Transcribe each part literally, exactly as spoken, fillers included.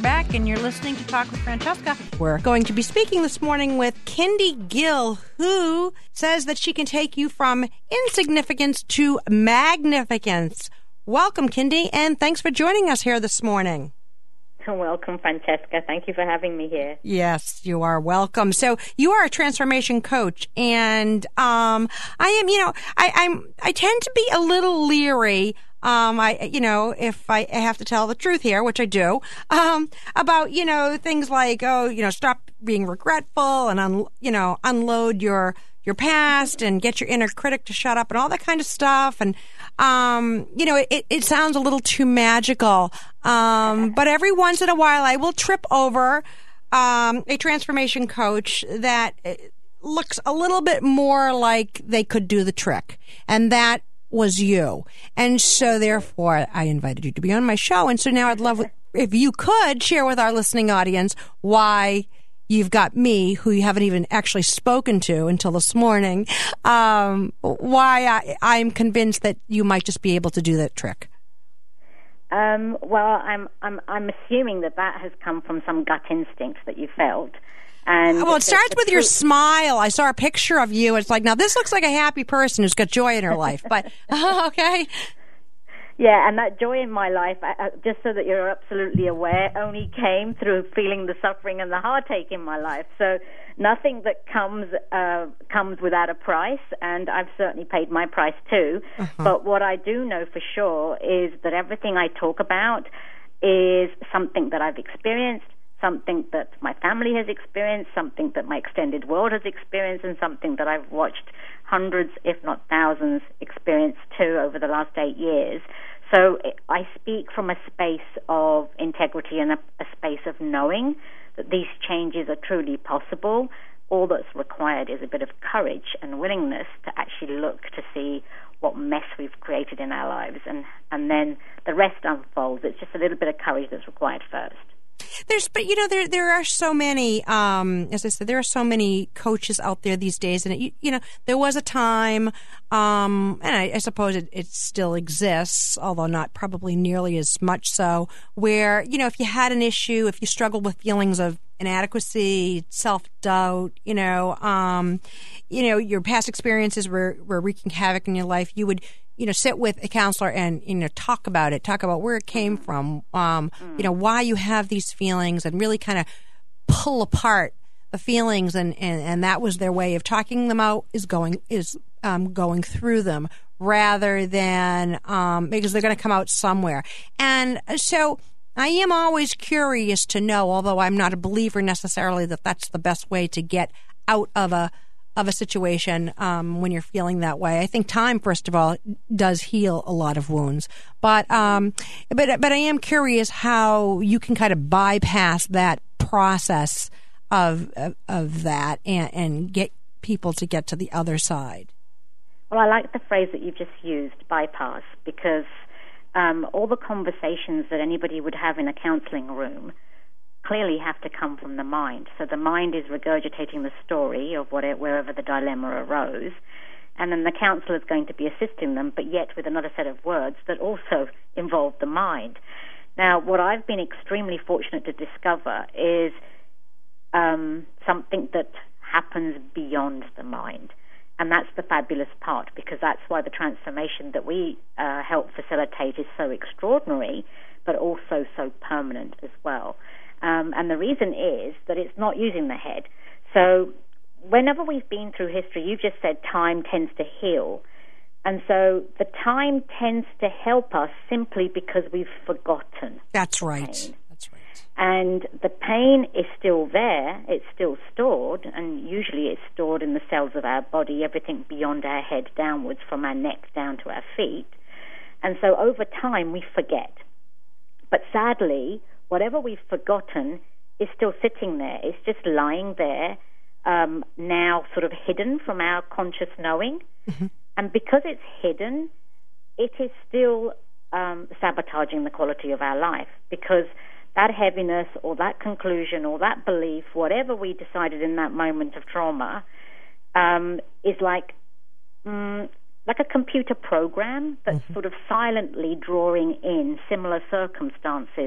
back, and you're listening to Talk with Francesca. We're going to be speaking this morning with Kindy Gill, who says that she can take you from insignificance to magnificence. Welcome, Kindy, and thanks for joining us here this morning. Welcome, Francesca. Thank you for having me here. Yes, you are welcome. So you are a transformation coach, and um, I am, you know, I, I'm, I tend to be a little leery. Um, I, you know, if I, I have to tell the truth here, which I do, um, about, you know, things like, oh, you know, stop being regretful and, un, you know, unload your, your past and get your inner critic to shut up and all that kind of stuff. And, um, you know, it, it sounds a little too magical. Um, but every once in a while I will trip over, um, a transformation coach that looks a little bit more like they could do the trick. And that was you. And so therefore I invited you to be on my show. And so now I'd love if you could share with our listening audience why you've got me, who you haven't even actually spoken to until this morning, um, why I, I'm convinced that you might just be able to do that trick. Um, well, I'm, I'm, I'm assuming that that has come from some gut instinct that you felt. And well, it starts with your smile. I saw a picture of you. It's like, now this looks like a happy person who's got joy in her life. But, okay. Yeah, and that joy in my life, uh, just so that you're absolutely aware, only came through feeling the suffering and the heartache in my life. So nothing that comes uh, comes without a price, and I've certainly paid my price too. Uh-huh. But what I do know for sure is that everything I talk about is something that I've experienced, something that my family has experienced, something that my extended world has experienced, and something that I've watched hundreds, if not thousands, experience too over the last eight years. So I speak from a space of integrity and a, a space of knowing that these changes are truly possible. All that's required is a bit of courage and willingness to actually look to see what mess we've created in our lives, and, and then the rest unfolds. It's just a little bit of courage that's required first. There's, but you know, there there are so many. Um, as I said, there are so many coaches out there these days, and it, you, you know, there was a time, um, and I, I suppose it, it still exists, although not probably nearly as much so. Where you know, if you had an issue, if you struggled with feelings of inadequacy, self doubt, you know, um, you know, your past experiences were were wreaking havoc in your life, you would, you know, sit with a counselor and, you know, talk about it, talk about where it came from, um, mm. you know, why you have these feelings, and really kind of pull apart the feelings. And, and, and that was their way of talking them out, is going, is, um, going through them rather than, um, because they're going to come out somewhere. And so I am always curious to know, although I'm not a believer necessarily that that's the best way to get out of a, of a situation um, when you're feeling that way. I think time, first of all, does heal a lot of wounds. But um, but but I am curious how you can kind of bypass that process of of, of that and, and get people to get to the other side. Well, I like the phrase that you've just used, bypass, because um, all the conversations that anybody would have in a counseling room clearly have to come from the mind. So the mind is regurgitating the story of whatever, wherever the dilemma arose, and then the counselor is going to be assisting them, but yet with another set of words that also involve the mind. Now, what I've been extremely fortunate to discover is um, something that happens beyond the mind. And that's the fabulous part, because that's why the transformation that we uh, help facilitate is so extraordinary, but also so permanent as well. Um, and the reason is that it's not using the head. So whenever we've been through history, you've just said time tends to heal. And so the time tends to help us simply because we've forgotten. That's right. Pain. That's right. And the pain is still there. It's still stored. And usually it's stored in the cells of our body, everything beyond our head downwards, from our neck down to our feet. And so over time we forget. But sadly, whatever we've forgotten is still sitting there. It's just lying there, um, now sort of hidden from our conscious knowing. Mm-hmm. And because it's hidden, it is still um, sabotaging the quality of our life, because that heaviness or that conclusion or that belief, whatever we decided in that moment of trauma, um, is like mm, like a computer program that's mm-hmm. sort of silently drawing in similar circumstances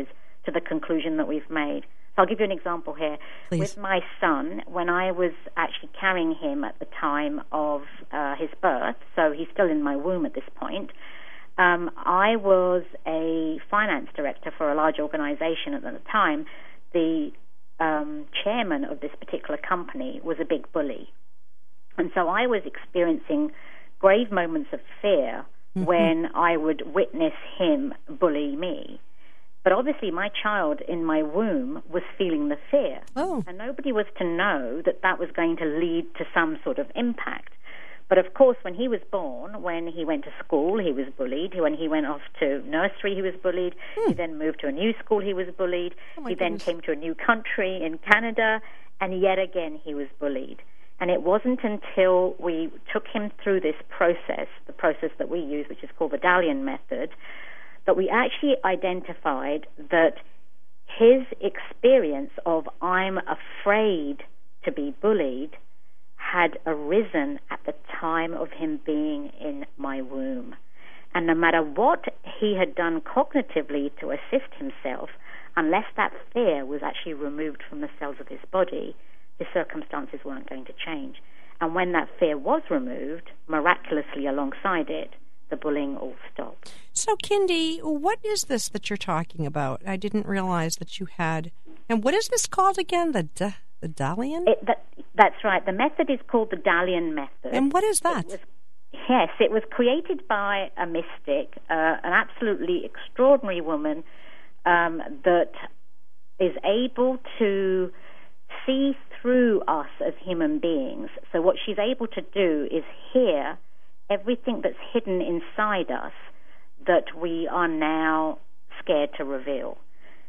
to the conclusion that we've made. So I'll give you an example here. Please. With my son, when I was actually carrying him at the time of uh, his birth, so he's still in my womb at this point, um, I was a finance director for a large organization at the time. The um, chairman of this particular company was a big bully. And so I was experiencing grave moments of fear mm-hmm. when I would witness him bully me. But obviously my child in my womb was feeling the fear. Oh. And nobody was to know that that was going to lead to some sort of impact. But of course, when he was born, when he went to school, he was bullied. When he went off to nursery, he was bullied. Hmm. He then moved to a new school, he was bullied. Oh he goodness. then came to a new country in Canada, and yet again he was bullied. And it wasn't until we took him through this process, the process that we use, which is called the Dalian method, that we actually identified that his experience of I'm afraid to be bullied had arisen at the time of him being in my womb. And no matter what he had done cognitively to assist himself, unless that fear was actually removed from the cells of his body, his circumstances weren't going to change. And when that fear was removed, miraculously alongside it, the bullying all stopped. So, Kindy, what is this that you're talking about? I didn't realize that you had. And what is this called again? The D- the Dalian? It, that, that's right. The method is called the Dalian method. And what is that? It was, yes, it was created by a mystic, uh, an absolutely extraordinary woman um, that is able to see through us as human beings. So what she's able to do is hear everything that's hidden inside us that we are now scared to reveal.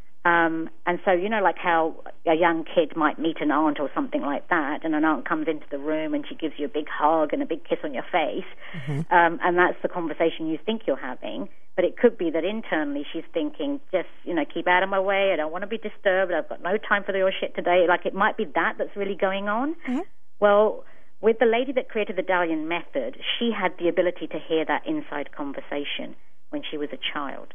Um, and so, you know, like how a young kid might meet an aunt or something like that, and an aunt comes into the room and she gives you a big hug and a big kiss on your face, mm-hmm. um, and that's the conversation you think you're having. But it could be that internally she's thinking, just, you know, keep out of my way, I don't want to be disturbed, I've got no time for your shit today. Like, it might be that that's really going on. Mm-hmm. Well, with the lady that created the Dalian method, she had the ability to hear that inside conversation when she was a child.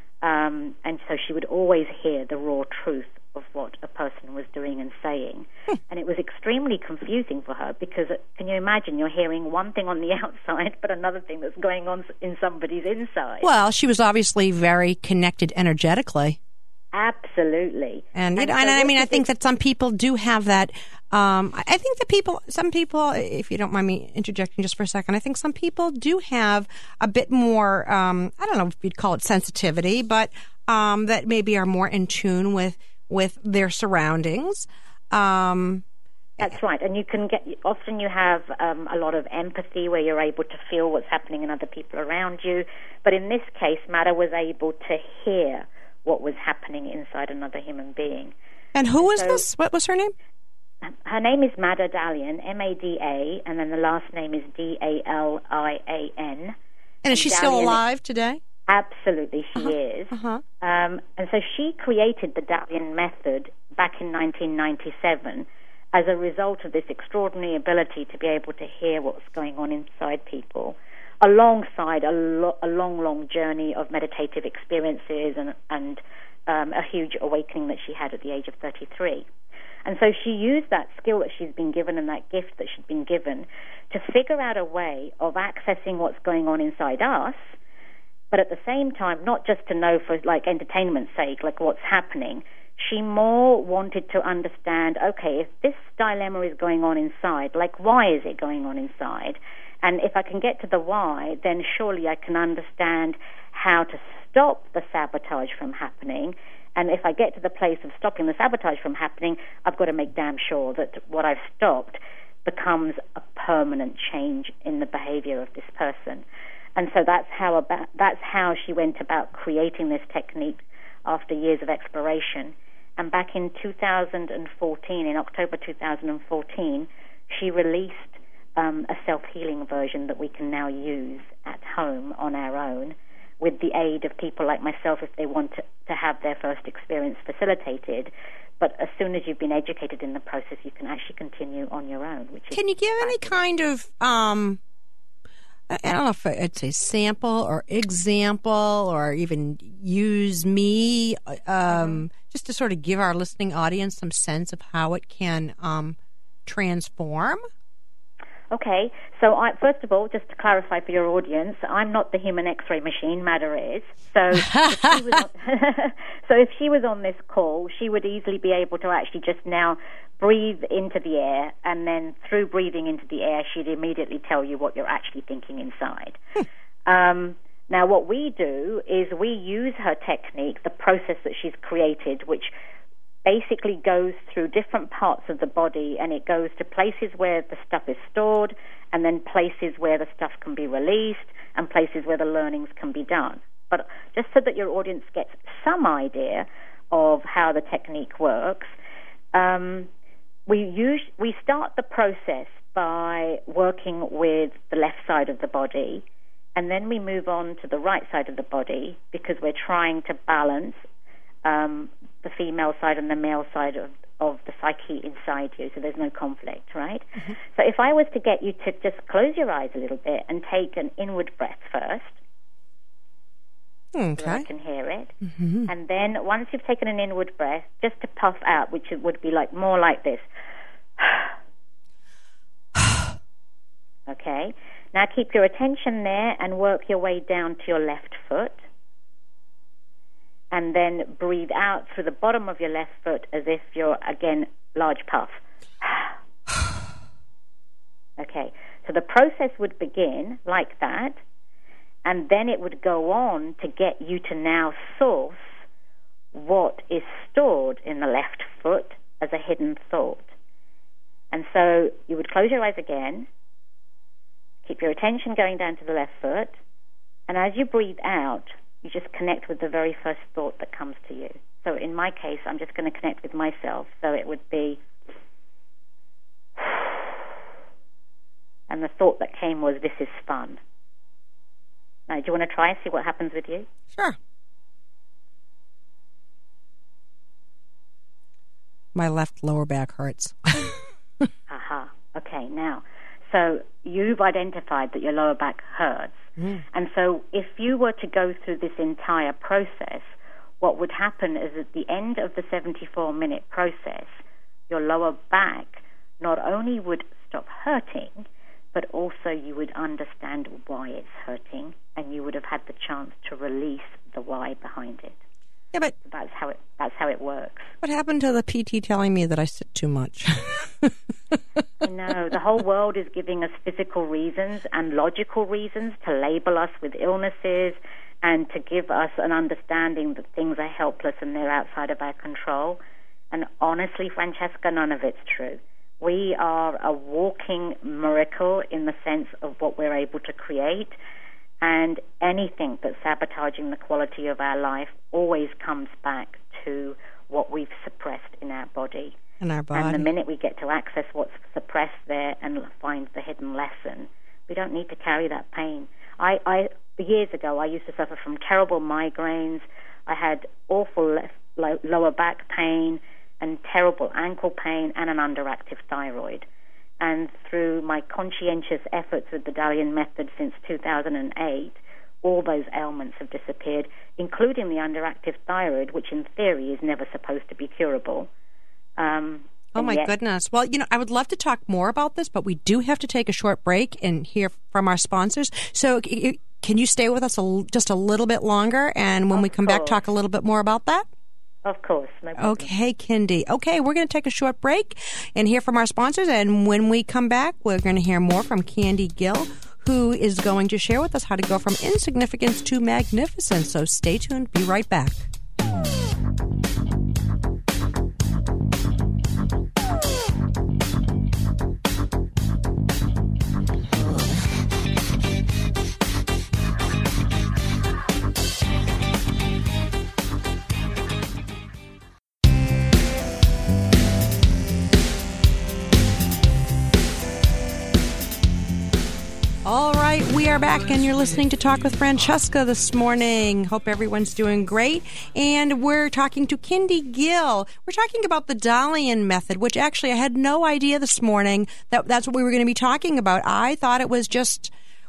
Um, and so she would always hear the raw truth of what a person was doing and saying. Hmm. And it was extremely confusing for her because, can you imagine, you're hearing one thing on the outside but another thing that's going on in somebody's inside. Well, she was obviously very connected energetically. Absolutely. And, you and know, so and I mean, I it, think that some people do have that. Um, I think that people, some people, if you don't mind me interjecting just for a second, I think some people do have a bit more, um, I don't know if you'd call it sensitivity, but um, that maybe are more in tune with, with their surroundings. Um, That's right. And you can get, often you have um, a lot of empathy where you're able to feel what's happening in other people around you. But in this case, Mada was able to hear what was happening inside another human being. And who was so, this? What was her name? Her name is Mada Dalian, M A D A, and then the last name is D A L I A N. And is she Dalian, still alive today? Absolutely, she uh-huh. is. Uh-huh. Um, and so she created the Dalian method back in nineteen ninety-seven as a result of this extraordinary ability to be able to hear what's going on inside people, alongside a, lo- a long, long journey of meditative experiences and, and um, a huge awakening that she had at the age of thirty-three. And so she used that skill that she's been given and that gift that she'd been given to figure out a way of accessing what's going on inside us, but at the same time, not just to know for like entertainment's sake, like what's happening. She more wanted to understand, okay, if this dilemma is going on inside, like why is it going on inside? And if I can get to the why, then surely I can understand how to stop the sabotage from happening. And if I get to the place of stopping the sabotage from happening, I've got to make damn sure that what I've stopped becomes a permanent change in the behavior of this person. And so that's how about, that's how she went about creating this technique after years of exploration. And back in two thousand fourteen, in October two thousand fourteen, she released um, a self-healing version that we can now use at home on our own with the aid of people like myself if they want to, to have their first experience facilitated. But as soon as you've been educated in the process, you can actually continue on your own. Which can you give any kind of um, I don't know if I'd say sample or example or even use me, um, mm-hmm. just to sort of give our listening audience some sense of how it can um, transform? Okay, so I, first of all, just to clarify for your audience, I'm not the human X-ray machine, Madder is. So if, she was on, so if she was on this call, she would easily be able to actually just now breathe into the air, and then through breathing into the air, she'd immediately tell you what you're actually thinking inside. um, now, what we do is we use her technique, the process that she's created, which basically goes through different parts of the body, and it goes to places where the stuff is stored, and then places where the stuff can be released, and places where the learnings can be done. But just so that your audience gets some idea of how the technique works, um, we use we start the process by working with the left side of the body, and then we move on to the right side of the body because we're trying to balance um, the female side and the male side of, of the psyche inside you, so there's no conflict, right? Mm-hmm. So if I was to get you to just close your eyes a little bit and take an inward breath first, okay, so I can hear it, mm-hmm. and then once you've taken an inward breath, just to puff out, which would be like more like this. Okay, now keep your attention there and work your way down to your left foot. And then breathe out through the bottom of your left foot as if you're, again, large puff. Okay, so the process would begin like that, and then it would go on to get you to now source what is stored in the left foot as a hidden thought. And so you would close your eyes again, keep your attention going down to the left foot, and as you breathe out, you just connect with the very first thought that comes to you. So in my case, I'm just going to connect with myself. So it would be, and the thought that came was, this is fun. Now, do you want to try and see what happens with you? Sure. My left lower back hurts. Aha. Okay, now, so you've identified that your lower back hurts. Mm. And so if you were to go through this entire process, what would happen is at the end of the seventy-four minute process, your lower back not only would stop hurting, but also you would understand why it's hurting, and you would have had the chance to release the why behind it. Yeah, but that's how it that's how it works. What happened to the P T telling me that I sit too much? I know. The whole world is giving us physical reasons and logical reasons to label us with illnesses and to give us an understanding that things are helpless and they're outside of our control. And honestly, Francesca, none of it's true. We are a walking miracle in the sense of what we're able to create, and anything that's sabotaging the quality of our life always comes back to what we've suppressed in our body. In our body. And the minute we get to access what's suppressed there and find the hidden lesson, we don't need to carry that pain. I, I years ago, I used to suffer from terrible migraines. I had awful left, low, lower back pain and terrible ankle pain and an underactive thyroid. And through my conscientious efforts with the Dalian method since two thousand eight, all those ailments have disappeared, including the underactive thyroid, which in theory is never supposed to be curable. Um, oh, my yet- goodness. Well, you know, I would love to talk more about this, but we do have to take a short break and hear from our sponsors. So c- can you stay with us a, just a little bit longer? And when of we come course. back, talk a little bit more about that? Of course. No problem. Okay, Kindy. Okay, we're going to take a short break and hear from our sponsors. And when we come back, we're going to hear more from Candy Gill, who is going to share with us how to go from insignificance to magnificence. So stay tuned. Be right back. All right, we are back, and you're listening to Talk with Francesca this morning. Hope everyone's doing great. And we're talking to Kindy Gill. We're talking about the Dalian method, which actually I had no idea this morning that that's what we were going to be talking about. I thought it was just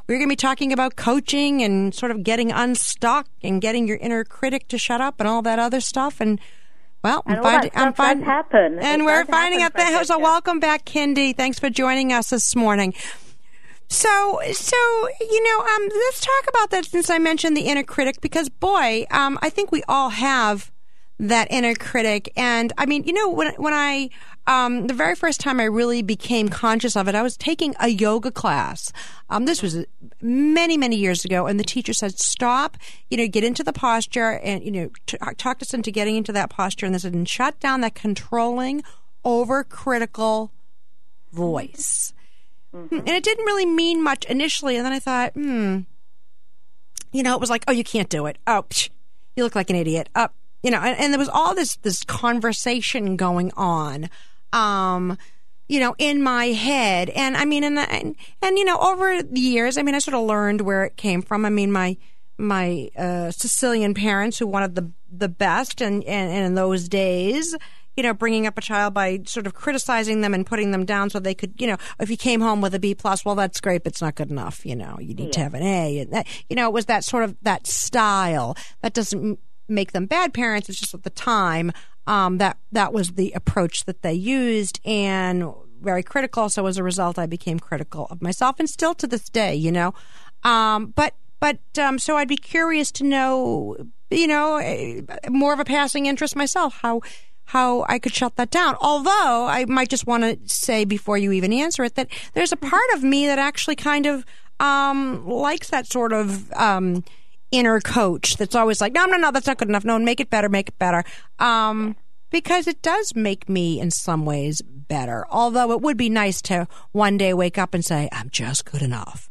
we're going to be talking about coaching and sort of getting unstuck and getting your inner critic to shut up and all that other stuff. And well, and I'm all finding, that stuff I'm finding, does happen. and it we're finding happen, out that. So welcome back, Kindy. Thanks for joining us this morning. So, so you know, um, let's talk about that since I mentioned the inner critic, because boy, um, I think we all have that inner critic. And I mean, you know, when when I um, the very first time I really became conscious of it, I was taking a yoga class. Um, this was many, many years ago, and the teacher said, "Stop, you know, get into the posture, and you know, t- talk us into getting into that posture." And they said, "And shut down that controlling, overcritical voice." Mm-hmm. And it didn't really mean much initially, and then I thought, hmm, you know, it was like, "Oh, you can't do it. Oh, psh, you look like an idiot." Up. You know, and, and there was all this this conversation going on, um, you know, in my head. And I mean, and, and, and, you know, over the years, I mean, I sort of learned where it came from. I mean, my my uh, Sicilian parents who wanted the the best. And, and, and in those days, you know, bringing up a child by sort of criticizing them and putting them down so they could, you know, if you came home with a B plus, well, that's great, but it's not good enough. You know, you need yeah. to have an A. And that, you know, it was that sort of that style that doesn't make them bad parents. It's just at the time um, that that was the approach that they used, and very critical. So as a result, I became critical of myself, and still to this day, you know. Um, but but um, so I'd be curious to know, you know, more of a passing interest myself, how how I could shut that down. Although I might just want to say before you even answer it that there's a part of me that actually kind of um, likes that sort of Um, inner coach that's always like, no, no, no, that's not good enough. No, make it better, make it better. Um, because it does make me in some ways better. Although it would be nice to one day wake up and say, I'm just good enough.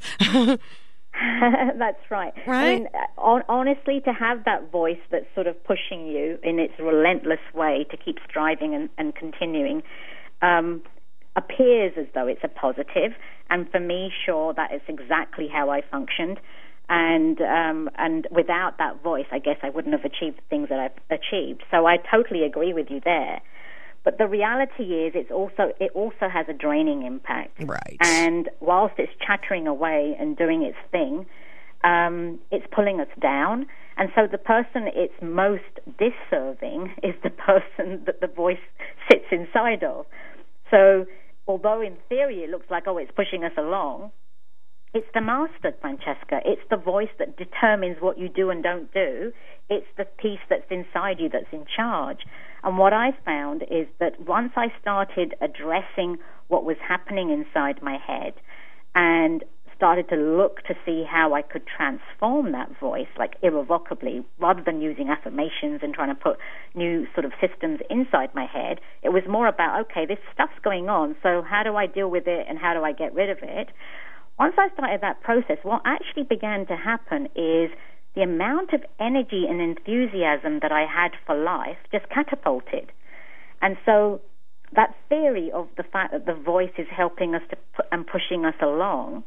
That's right. Right? I mean, on, honestly, to have that voice that's sort of pushing you in its relentless way to keep striving and, and continuing um, appears as though it's a positive. And for me, sure, that is exactly how I functioned. And um, and without that voice, I guess I wouldn't have achieved the things that I've achieved. So I totally agree with you there. But the reality is, it's also it also has a draining impact. Right. And whilst it's chattering away and doing its thing, um, it's pulling us down. And so the person it's most disserving is the person that the voice sits inside of. So although in theory it looks like, oh, it's pushing us along, it's the master, Francesca. It's the voice that determines what you do and don't do. It's the piece that's inside you that's in charge. And what I found is that once I started addressing what was happening inside my head and started to look to see how I could transform that voice, like irrevocably, rather than using affirmations and trying to put new sort of systems inside my head, it was more about, okay, this stuff's going on, so how do I deal with it and how do I get rid of it? Once I started that process, what actually began to happen is the amount of energy and enthusiasm that I had for life just catapulted. And so that theory of the fact that the voice is helping us to pu- and pushing us along,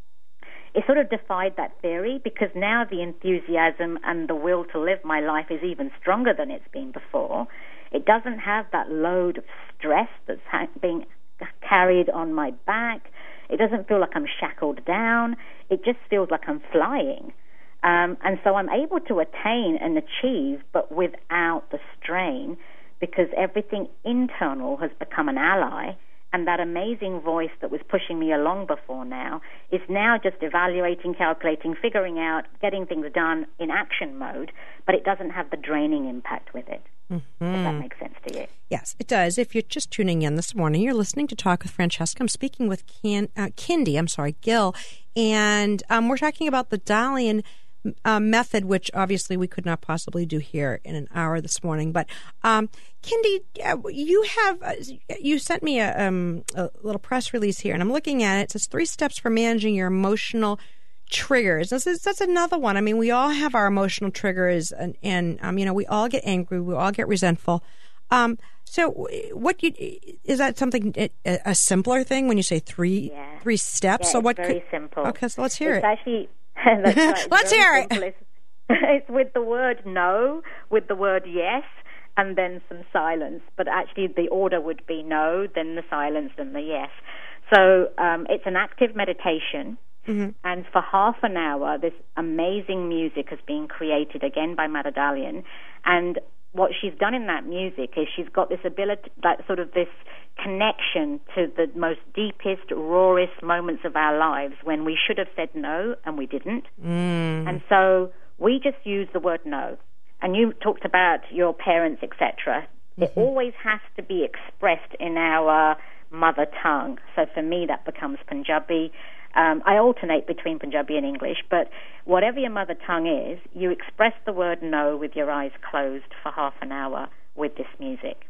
it sort of defied that theory, because now the enthusiasm and the will to live my life is even stronger than it's been before. It doesn't have that load of stress that's ha- being carried on my back. It doesn't feel like I'm shackled down. It just feels like I'm flying. Um, and so I'm able to attain and achieve, but without the strain, because everything internal has become an ally. And that amazing voice that was pushing me along before now is now just evaluating, calculating, figuring out, getting things done in action mode, but it doesn't have the draining impact with it. Mm-hmm. If that makes sense to you. Yes, it does. If you're just tuning in this morning, you're listening to Talk with Francesca. I'm speaking with Ken, uh, Kindy, I'm sorry, Gill, and um, we're talking about the Dalian uh, method, which obviously we could not possibly do here in an hour this morning. But um, Kindy, uh, you have uh, you sent me a, um, a little press release here, and I'm looking at it. It says three steps for managing your emotional triggers. This is, that's another one. I mean, we all have our emotional triggers, and, and um, you know, we all get angry, we all get resentful. Um, so, what you is that something a, a simpler thing when you say three yeah. three steps? Yeah, so it's what? Very could, simple. Okay, so let's hear it's it. Actually, that's right, let's hear simple. it. It's, it's with the word no, with the word yes, and then some silence. But actually, the order would be no, then the silence, then the yes. So um, it's an active meditation. Mm-hmm. And for half an hour, this amazing music has been created, again by Madhudalian. And what she's done in that music is she's got this ability, that sort of this connection to the most deepest, rawest moments of our lives when we should have said no and we didn't. Mm. And so we just use the word no. And you talked about your parents, et cetera. Mm-hmm. It always has to be expressed in our mother tongue. So for me, that becomes Punjabi. Um, I alternate between Punjabi and English, but whatever your mother tongue is, you express the word no with your eyes closed for half an hour with this music.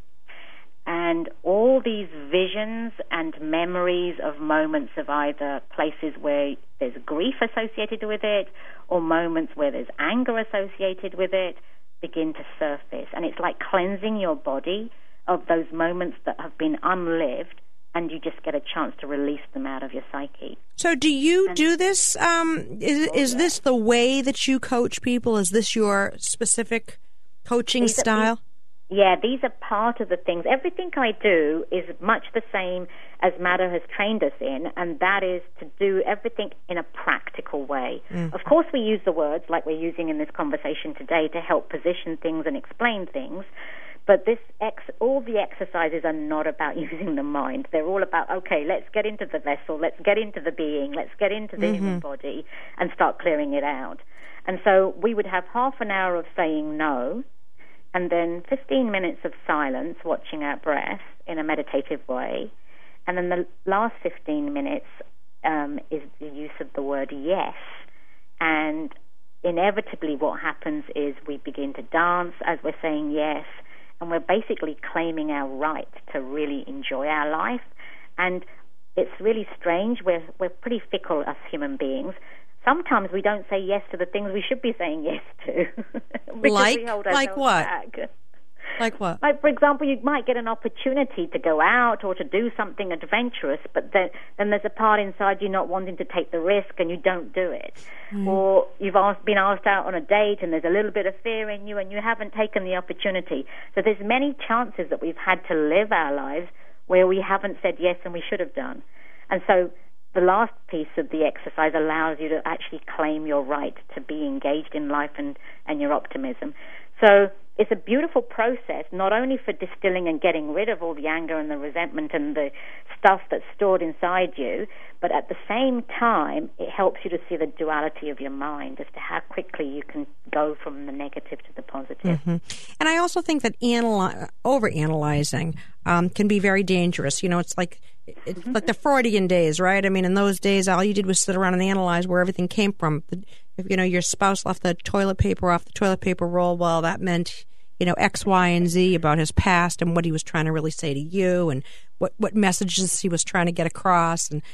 And all these visions and memories of moments of either places where there's grief associated with it or moments where there's anger associated with it begin to surface. And it's like cleansing your body of those moments that have been unlived, and you just get a chance to release them out of your psyche. So do you do this? Um, is is this the way that you coach people? Is this your specific coaching these style? Are, these, yeah, these are part of the things. Everything I do is much the same as Madhu has trained us in, and that is to do everything in a practical way. Mm. Of course, we use the words like we're using in this conversation today to help position things and explain things. But this ex, all the exercises are not about using the mind. They're all about, okay, let's get into the vessel, let's get into the being, let's get into the mm-hmm. human body and start clearing it out. And so we would have half an hour of saying no, and then fifteen minutes of silence, watching our breath in a meditative way. And then the last fifteen minutes um, is the use of the word yes. And inevitably what happens is we begin to dance as we're saying yes, and we're basically claiming our right to really enjoy our life. And it's really strange. We're we're pretty fickle as human beings. Sometimes we don't say yes to the things we should be saying yes to. like, we hold like what? Back. Like what? Like, for example, you might get an opportunity to go out or to do something adventurous, but then, then there's a part inside you not wanting to take the risk, and you don't do it. Mm. Or you've asked, been asked out on a date, and there's a little bit of fear in you, and you haven't taken the opportunity. So there's many chances that we've had to live our lives where we haven't said yes and we should have done. And so the last piece of the exercise allows you to actually claim your right to be engaged in life and, and your optimism. So it's a beautiful process, not only for distilling and getting rid of all the anger and the resentment and the stuff that's stored inside you, but at the same time, it helps you to see the duality of your mind as to how quickly you can go from the negative to the positive. Mm-hmm. And I also think that analy- overanalyzing um, can be very dangerous. You know, it's like it's mm-hmm. like the Freudian days, right? I mean, in those days, all you did was sit around and analyze where everything came from. If, you know, your spouse left the toilet paper off the toilet paper roll, well, that meant, you know, X, Y, and Z about his past and what he was trying to really say to you and what, what messages he was trying to get across. And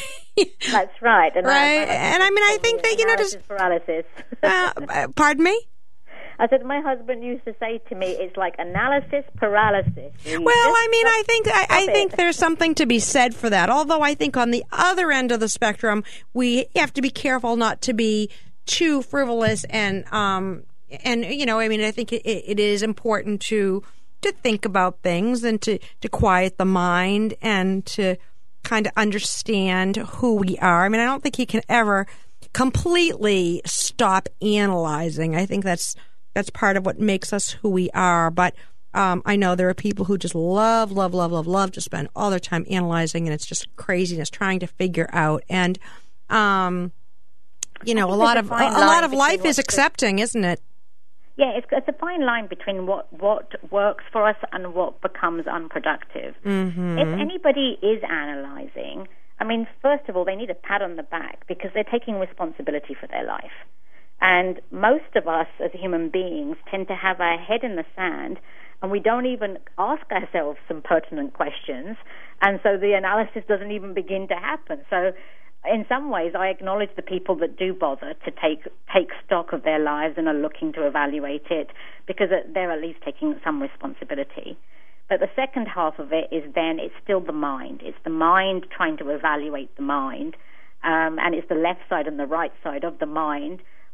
that's right. And right. I, and I mean, I think that, you know, just paralysis. uh, pardon me? I said, my husband used to say to me, it's like analysis paralysis. You well, I mean, I think I, I think there's something to be said for that. Although I think on the other end of the spectrum, we have to be careful not to be too frivolous and, um, and you know, I mean, I think it, it is important to to think about things and to, to quiet the mind and to kind of understand who we are. I mean, I don't think you can ever completely stop analyzing. I think that's That's part of what makes us who we are. But um, I know there are people who just love, love, love, love, love to spend all their time analyzing, and it's just craziness trying to figure out. And um, you know, a lot of a, a lot of life is accepting, isn't it? Yeah, it's, it's a fine line between what what works for us and what becomes unproductive. Mm-hmm. If anybody is analyzing, I mean, first of all, they need a pat on the back because they're taking responsibility for their life. And most of us as human beings tend to have our head in the sand, and we don't even ask ourselves some pertinent questions, and so the analysis doesn't even begin to happen. So in some ways, I acknowledge the people that do bother to take take stock of their lives and are looking to evaluate it, because they're at least taking some responsibility. But the second half of it is then it's still the mind. It's the mind trying to evaluate the mind, um, and it's the left side and the right side of the mind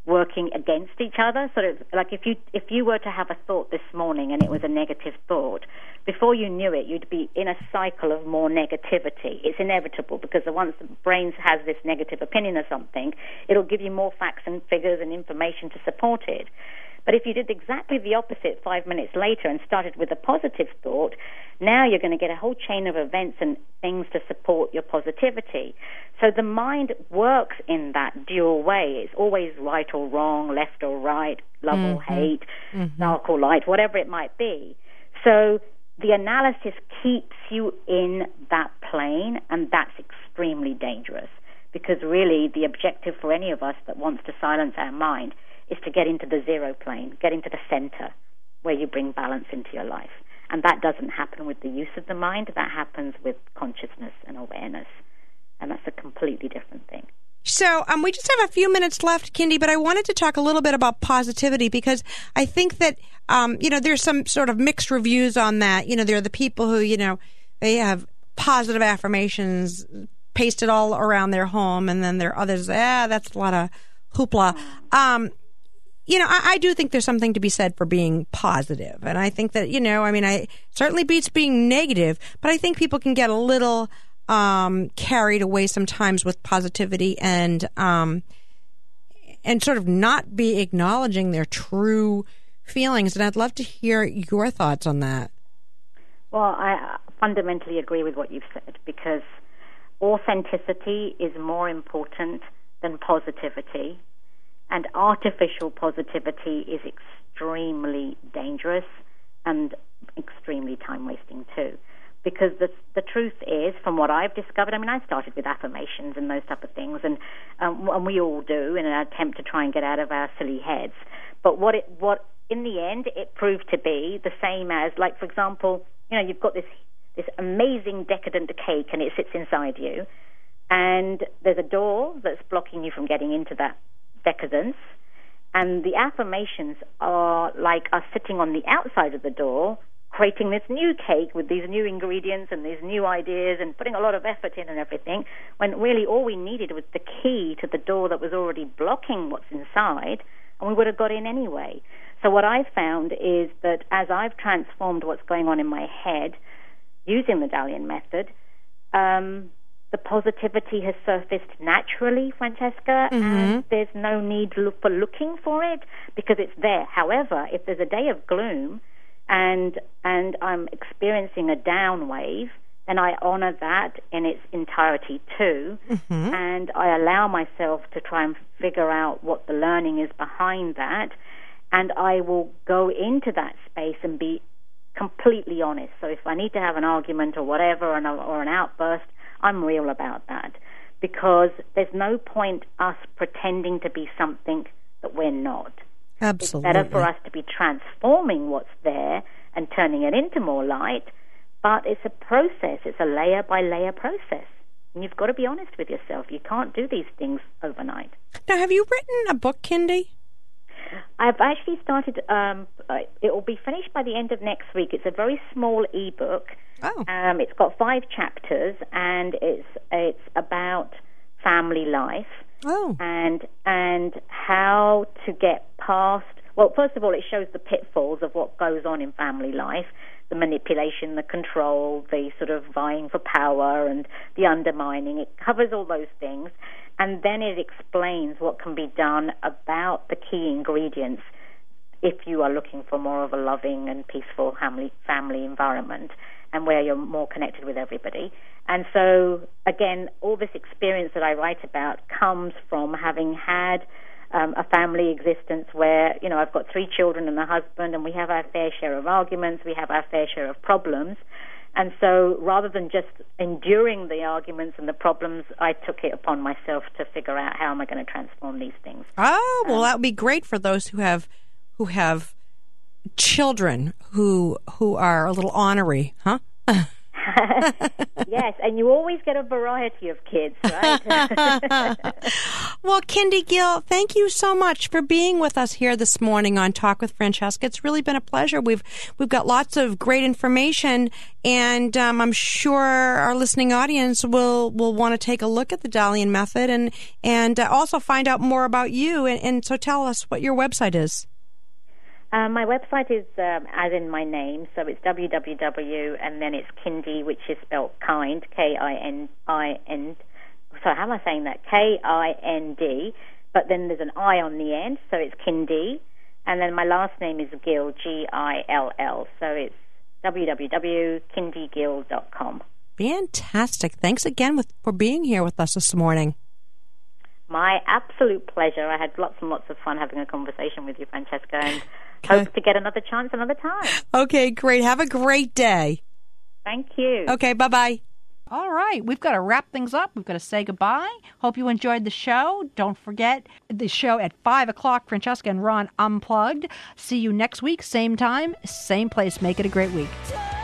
working against each other. Sort of like if you if you were to have a thought this morning and it was a negative thought, before you knew it, you'd be in a cycle of more negativity. It's inevitable because once the brain has this negative opinion of something, it'll give you more facts and figures and information to support it. But if you did exactly the opposite five minutes later and started with a positive thought, now you're going to get a whole chain of events and things to support your positivity. So the mind works in that dual way. It's always right or wrong, left or right, love mm-hmm. or hate, mm-hmm. dark or light, whatever it might be. So the analysis keeps you in that plane, and that's extremely dangerous because really the objective for any of us that wants to silence our mind is to get into the zero plane, get into the center where you bring balance into your life. And that doesn't happen with the use of the mind. That happens with consciousness and awareness. And that's a completely different thing. So um, we just have a few minutes left, Kindy, but I wanted to talk a little bit about positivity because I think that, um, you know, there's some sort of mixed reviews on that. You know, there are the people who, you know, they have positive affirmations pasted all around their home, and then there are others, ah, that's a lot of hoopla. Um You know, I, I do think there's something to be said for being positive. And I think that, you know, I mean, I certainly beats being negative, but I think people can get a little um, carried away sometimes with positivity and um, and sort of not be acknowledging their true feelings. And I'd love to hear your thoughts on that. Well, I fundamentally agree with what you've said because authenticity is more important than positivity. And artificial positivity is extremely dangerous and extremely time-wasting too. Because the the truth is, from what I've discovered, I mean, I started with affirmations and those type of things, and um, and we all do in an attempt to try and get out of our silly heads. But what it what in the end it proved to be the same as, like, for example, you know, you've got this this amazing decadent cake and it sits inside you, and there's a door that's blocking you from getting into that decadence, and the affirmations are like us sitting on the outside of the door, creating this new cake with these new ingredients and these new ideas and putting a lot of effort in and everything, when really all we needed was the key to the door that was already blocking what's inside, and we would have got in anyway. So what I've found is that as I've transformed what's going on in my head using the Dalian method, um, the positivity has surfaced naturally, Francesca, mm-hmm. and there's no need for looking for it because it's there. However, if there's a day of gloom and and I'm experiencing a down wave, then I honor that in its entirety too, mm-hmm. and I allow myself to try and figure out what the learning is behind that, and I will go into that space and be completely honest. So if I need to have an argument or whatever or an, or an outburst, I'm real about that because there's no point us pretending to be something that we're not. Absolutely. It's better for us to be transforming what's there and turning it into more light, but it's a process. It's a layer-by-layer process. And you've got to be honest with yourself. You can't do these things overnight. Now, have you written a book, Kindy? I've actually started, um, it will be finished by the end of next week. It's a very small ebook. Oh. Um, it's got five chapters, and it's it's about family life. Oh. And and how to get past, well, first of all, it shows the pitfalls of what goes on in family life, the manipulation, the control, the sort of vying for power and the undermining. It covers all those things. And then it explains what can be done about the key ingredients if you are looking for more of a loving and peaceful family family environment and where you're more connected with everybody. And so, again, all this experience that I write about comes from having had um, a family existence where, you know, I've got three children and a husband, and we have our fair share of arguments, we have our fair share of problems. And so rather than just enduring the arguments and the problems, I took it upon myself to figure out how am I going to transform these things. Oh, well, um, that would be great for those who have who have children who who are a little ornery, huh? Yes, and you always get a variety of kids, right? Well, Kindy Gill, thank you so much for being with us here this morning on Talk with Francesca. It's really been a pleasure. We've we've got lots of great information, and um, I'm sure our listening audience will, will want to take a look at the Dalian method and and uh, also find out more about you. And, and so, tell us what your website is. Um, my website is um, as in my name, so it's www, and then it's Kindy, which is spelled kind, K I N I N. So how am I saying that? K I N D, but then there's an I on the end, so it's Kindy. And then my last name is Gill, G I L L, so it's w w w dot kindy gill dot com. Fantastic. Thanks again with, for being here with us this morning. My absolute pleasure. I had lots and lots of fun having a conversation with you, Francesca, and okay. hope to get another chance another time. Okay, great. Have a great day. Thank you. Okay, bye-bye. All right, we've got to wrap things up. We've got to say goodbye. Hope you enjoyed the show. Don't forget the show at five o'clock, Francesca and Ron Unplugged. See you next week, same time, same place. Make it a great week.